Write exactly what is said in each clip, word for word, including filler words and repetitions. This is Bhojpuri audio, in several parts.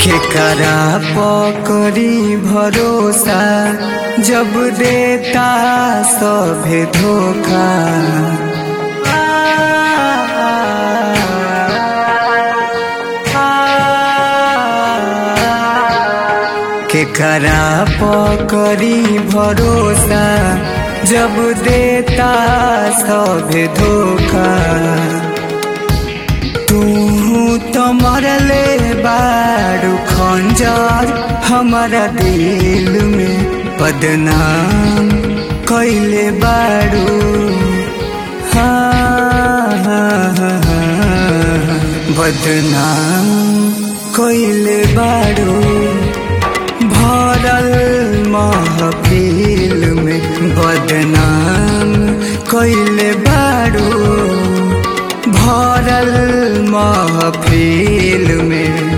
केकरा पकड़ी भरोसा जब देता सभे धोखा। केकरा पकड़ी भरोसा जब देता सभे धोखा। तू तो मरले बारू खंजर हमारा दिल में बदनाम कैले बारू। हाँ हाँ हाँ बदनाम कैले बारू। भरल महफिल में बदनाम कैले बारू। भरल महफिल में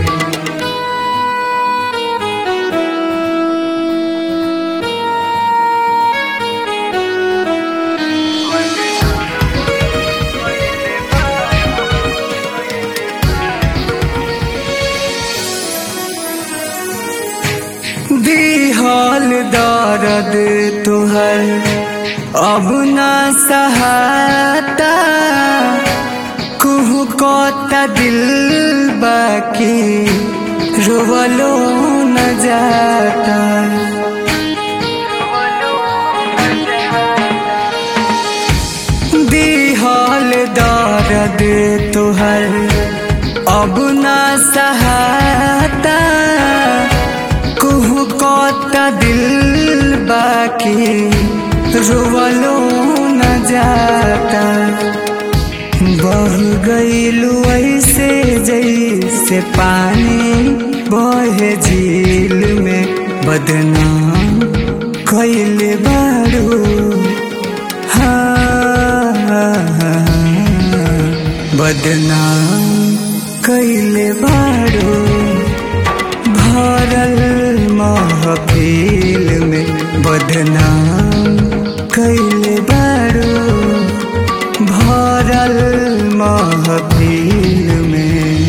दिहल दर्द तुहर अब न सहाता। कुहू कोता दिल बाकी रोवलो न जाता। दिहल दर्द तुहर अब न सहाता। कुहू कोता दिल बाकी रोवलो न जाता। बह गईलू ऐसे जैसे पानी बहे झील में बदनाम कैले बारू। हाँ हाँ बदनाम कैले बारू। भरल महफिल में बदनाम कैले बारू। भरल महफिल में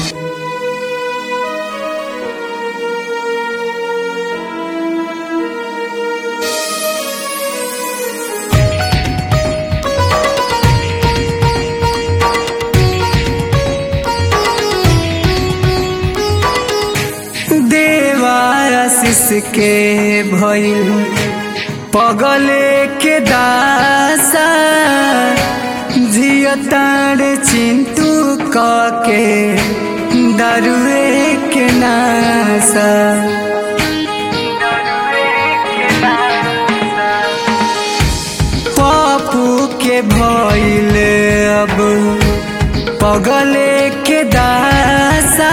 देवाशीष के भइल पगले के दासा। जियतार चिंटू के दारुए के नासा। पापू के भइल अब पगले के दासा।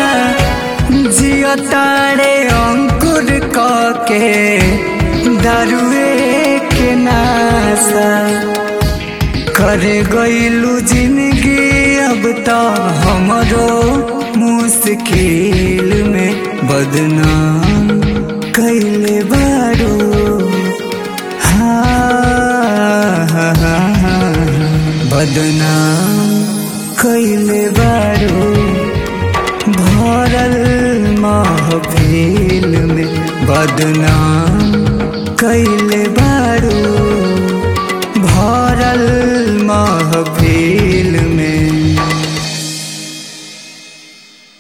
जियतारे अंकुर के दारुए के नासा। करे गईलू जिंदगी अब तो हमरो मुश्किल में बदनाम कैले बारू। हाँ हाँ हाँ बदनाम कैले बारू। भरल महफिल में बदनाम कैले बारू। भरल महफिल